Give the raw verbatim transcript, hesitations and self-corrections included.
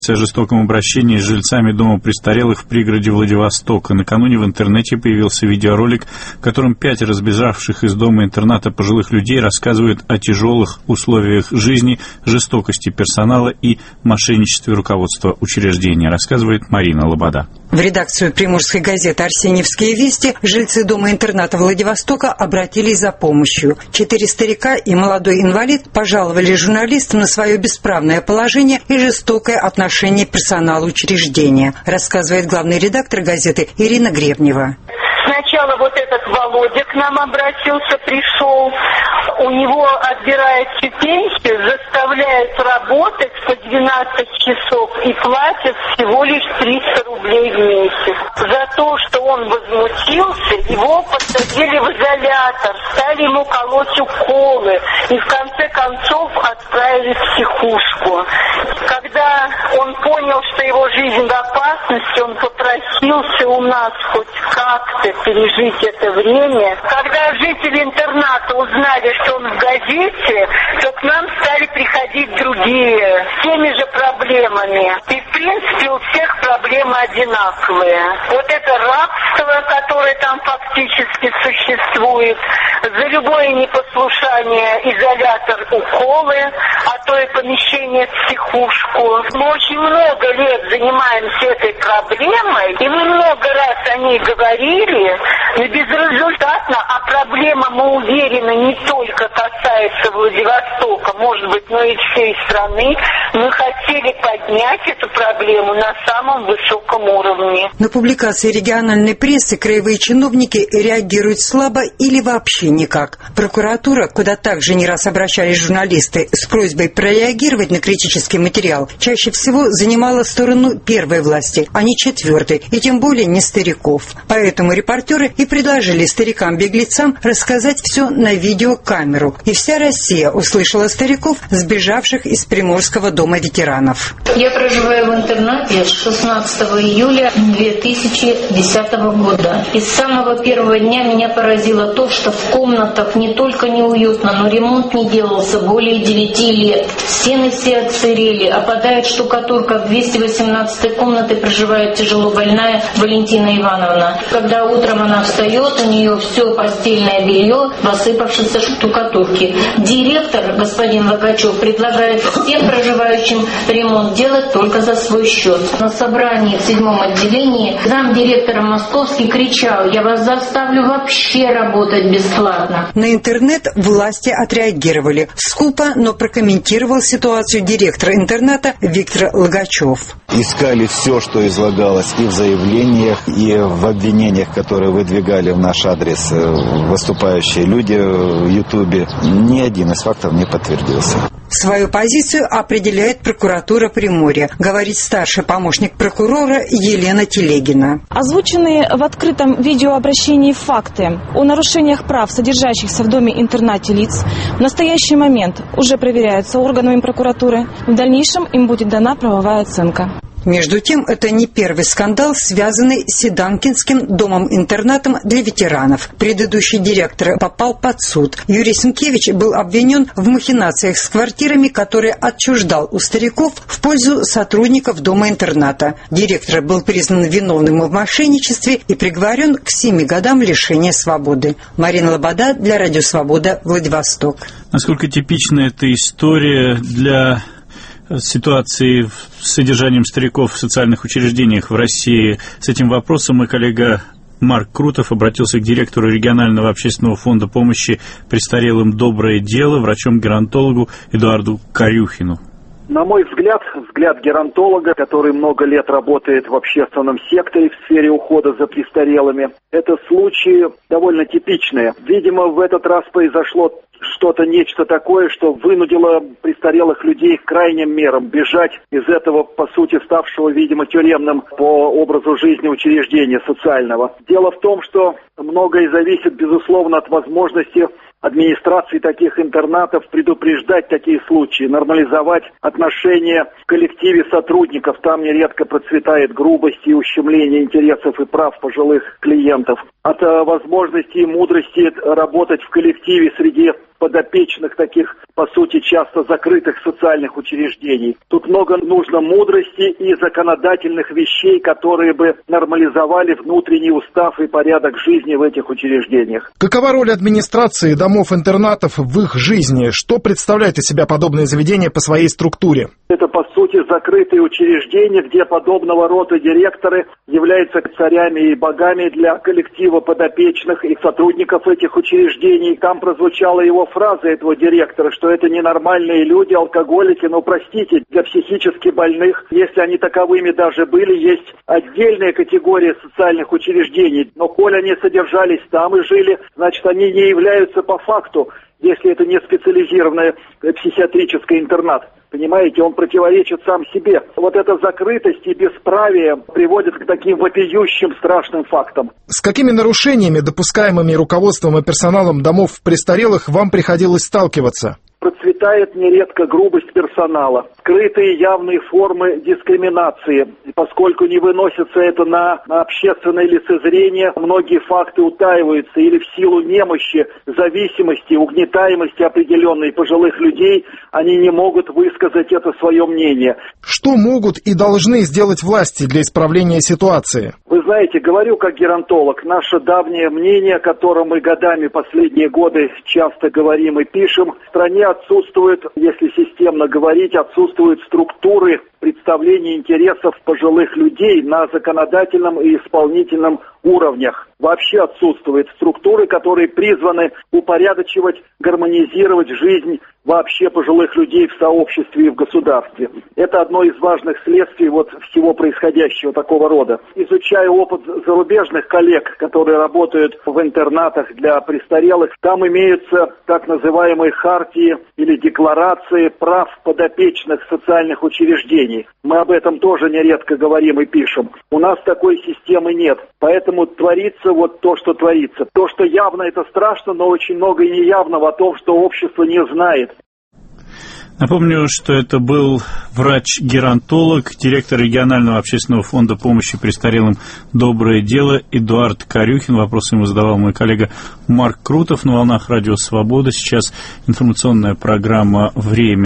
О жестоком обращении с жильцами дома престарелых в пригороде Владивостока. Накануне в интернете появился видеоролик, в котором пять разбежавших из дома-интерната пожилых людей рассказывают о тяжелых условиях жизни, жестокости персонала и мошенничестве руководства учреждения, рассказывает Марина Лобода. В редакцию Приморской газеты «Арсеньевские вести» жильцы дома-интерната Владивостока обратились за помощью. Четыре старика и молодой инвалид пожаловали журналистам на свое бесправное положение и жестокое отношение к персоналу учреждения, рассказывает главный редактор газеты Ирина Гребнева. Сначала вот этот Володя к нам обратился, пришел. У него отбирают всю пенсию, заставляют работать по двенадцать часов и платят всего лишь триста рублей в месяц. За то, что он возмутился, его посадили в изолятор, стали ему колоть уколы и в конце концов отправили в психушку. Когда он понял, что его жизнь в опасности, он попросился у нас хоть как-то пережить это время. Когда жители интерната узнали, что он в газете, то к нам стали приходить другие с теми же проблемами. И в принципе у всех проблемы одинаковые. Вот это рабство, которое там фактически существует, за любое непослушание изолятор, уколы, а то и помещение в психушку. Мы очень много лет занимаемся этой проблемой, и мы много раз о ней говорили, но безрезультатно, а проблема, мы уверены, не только касается Владивостока, может быть, но и всей страны. Мы хотели поднять эту проблему на самом высоком уровне. На публикации региональной прессы краевые чиновники реагируют слабо или вообще никак. Прокуратура, куда также не раз обращались журналисты с просьбой прореагировать на критический материал, чаще всего занимала сторону первой власти, а не четвертой, и тем более не стариков. Поэтому репортеры и предложили старикам-беглецам рассказать все на видеокамеру. И вся Россия услышала стариков, сбежавших из Приморского дома ветеранов. Я проживаю в интернате с шестнадцатого июля две тысячи десятого года. И с самого первого дня меня поразило то, что в комнатах не только неуютно, но ремонт не делался более девяти лет. Стены все отсырели, опадает штукатурка. В двести восемнадцатой комнате проживает тяжело больная Валентина Ивановна. Когда утром она встает, у нее все постельное белье в осыпавшейся штукатурке. Директор, господин Логачев, предлагает всем проживающим ремонт делать только за свой счет. На собрании в седьмом отделении замдиректора Московский кричал: «Я вас заставлю вообще работать бесплатно». На интернет власти отреагировали. Скупо, но прокомментировал ситуацию директор интерната Виктор Логачев. Искали все, что излагалось и в заявлениях, и в обвинениях, которые выдвигали в наш адрес выступающие люди в Ютубе. Ни один из фактов не подтвердился. Свою позицию определяет прокуратура Приморья, говорит старший помощник прокурора Елена Телегина. Озвученные в открытом видеообращении факты о нарушениях прав содержащихся в доме-интернате лиц в настоящий момент уже проверяются органами прокуратуры. В дальнейшем им будет дана правовая оценка. Между тем, это не первый скандал, связанный с Седанкинским домом-интернатом для ветеранов. Предыдущий директор попал под суд. Юрий Сенкевич был обвинен в махинациях с квартирами, которые отчуждал у стариков в пользу сотрудников дома-интерната. Директор был признан виновным в мошенничестве и приговорен к семи годам лишения свободы. Марина Лобода для Радио Свобода, Владивосток. Насколько типична эта история для ситуации с содержанием стариков в социальных учреждениях в России? С этим вопросом мой коллега Марк Крутов обратился к директору регионального общественного фонда помощи престарелым «Доброе дело», врачом-геронтологу Эдуарду Корюхину. На мой взгляд, взгляд геронтолога, который много лет работает в общественном секторе в сфере ухода за престарелыми, это случаи довольно типичные. Видимо, в этот раз произошло что-то, нечто такое, что вынудило престарелых людей к крайним мерам бежать из этого, по сути, ставшего, видимо, тюремным по образу жизни учреждения социального. Дело в том, что многое зависит, безусловно, от возможности администрации таких интернатов предупреждать такие случаи, нормализовать отношения в коллективе сотрудников. Там нередко процветает грубость и ущемление интересов и прав пожилых клиентов. От возможности и мудрости работать в коллективе среди подопечных таких, по сути, часто закрытых социальных учреждений. Тут много нужно мудрости и законодательных вещей, которые бы нормализовали внутренний устав и порядок жизни в этих учреждениях. Какова роль администрации домов-интернатов в их жизни? Что представляет из себя подобное заведение по своей структуре? Это, по сути, закрытые учреждения, где подобного рода директоры являются царями и богами для коллектива подопечных и сотрудников этих учреждений. Там прозвучала его фраза, этого директора, что это ненормальные люди, алкоголики. Но, простите, для психически больных, если они таковыми даже были, есть отдельная категория социальных учреждений. Но коль они содержались там и жили, значит, они не являются по факту, если это не специализированный психиатрический интернат. Понимаете, он противоречит сам себе. Вот эта закрытость и бесправие приводит к таким вопиющим страшным фактам. С какими нарушениями, допускаемыми руководством и персоналом домов престарелых, вам приходилось сталкиваться? Процветает нередко грубость персонала, скрытые явные формы дискриминации. Поскольку не выносится это на, на общественное лицезрение, многие факты утаиваются или в силу немощи, зависимости, угнетаемости определенной пожилых людей, они не могут высказать это свое мнение. Что могут и должны сделать власти для исправления ситуации? Вы знаете, говорю как геронтолог, наше давнее мнение, о котором мы годами, последние годы часто говорим и пишем, в стране отсутствуют, если системно говорить, отсутствуют структуры представления интересов пожилых людей на законодательном и исполнительном уровнях. Вообще отсутствуют структуры, которые призваны упорядочивать, гармонизировать жизнь вообще пожилых людей в сообществе и в государстве. Это одно из важных следствий вот всего происходящего такого рода. Изучая опыт зарубежных коллег, которые работают в интернатах для престарелых, там имеются так называемые хартии или декларации прав подопечных социальных учреждений. Мы об этом тоже нередко говорим и пишем. У нас такой системы нет, поэтому творится вот то, что творится. То, что явно, это страшно, но очень много и неявного о том, что общество не знает. Напомню, что это был врач-геронтолог, директор регионального общественного фонда помощи престарелым «Доброе дело» Эдуард Корюхин. Вопросы ему задавал мой коллега Марк Крутов на волнах Радио Свобода. Сейчас информационная программа «Время».